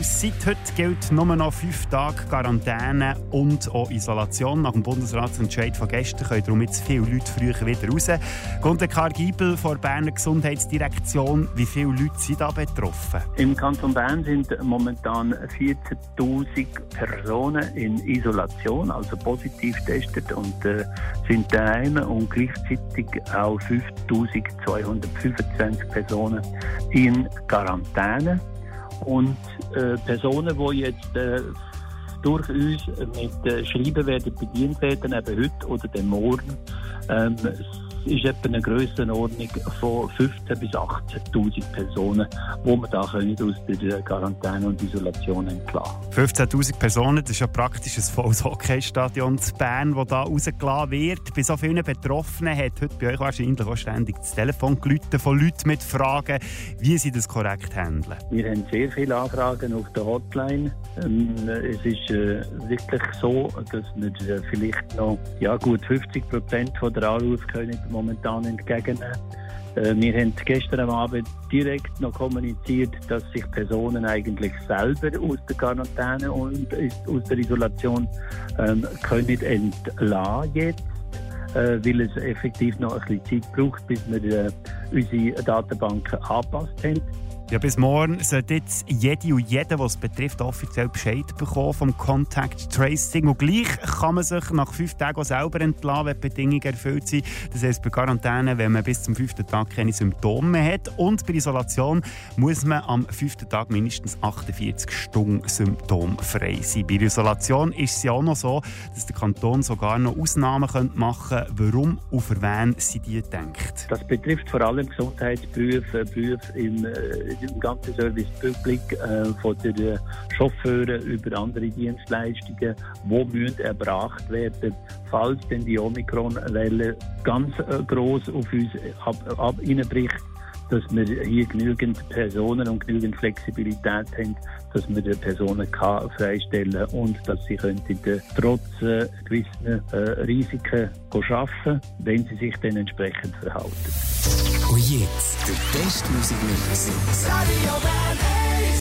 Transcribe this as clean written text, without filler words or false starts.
aus. Seit heute gilt nur noch 5 Tage Quarantäne und auch Isolation. Nach dem Bundesratsentscheid von gestern können darum jetzt viele Leute früher wieder raus. Gunter Karl-Giebel von der Berner Gesundheitsdirektion. Wie viele Leute sind da betroffen? Im Kanton Bern sind momentan 14'000 Personen in Isolation, also positiv getestet und sind daheim und gleichzeitig auch 5'225 Personen in Quarantäne. Und Personen, die jetzt durch uns mit Schreiben werden bedient werden, eben heute oder dem morgen, ist etwa eine Grössenordnung von 15'000 bis 18'000 Personen, die wir da können aus der Quarantäne und Isolation entlassen. 15'000 Personen, das ist ja praktisch ein volles Hockeystadion in Bern, das da rausgelassen wird. Bei so vielen Betroffenen hat heute bei euch wahrscheinlich auch ständig das Telefon geläutet von Leuten mit Fragen, wie sie das korrekt handeln. Wir haben sehr viele Anfragen auf der Hotline. Es ist wirklich so, dass wir vielleicht noch gut 50% der Anrufe können momentan entgegennehmen. Wir haben gestern am Abend direkt noch kommuniziert, dass sich Personen eigentlich selber aus der Quarantäne und aus der Isolation können entlassen jetzt, weil es effektiv noch ein bisschen Zeit braucht, bis wir unsere Datenbank angepasst haben. Ja, bis morgen sollte jetzt jede und jeder, was es betrifft, offiziell Bescheid bekommen vom Contact Tracing. Und gleich kann man sich nach 5 Tagen auch selber entlassen, wenn die Bedingungen erfüllt sind. Das heisst, bei Quarantäne, wenn man bis zum 5. Tag keine Symptome mehr hat. Und bei Isolation muss man am 5. Tag mindestens 48 Stunden symptomfrei sein. Bei Isolation ist es ja auch noch so, dass der Kanton sogar noch Ausnahmen machen könnte. Warum und für wen sind die gedacht? Das betrifft vor allem Gesundheitsberufe, Berufe im ganzen Service Public, von den Chauffeuren über andere Dienstleistungen, die müssen erbracht werden, falls denn die Omikron-Welle ganz gross auf uns hineinbricht, dass wir hier genügend Personen und genügend Flexibilität haben, dass wir die Personen freistellen und dass sie trotz gewissen Risiken arbeiten, wenn sie sich dann entsprechend verhalten. Und jetzt der beste Musikmix.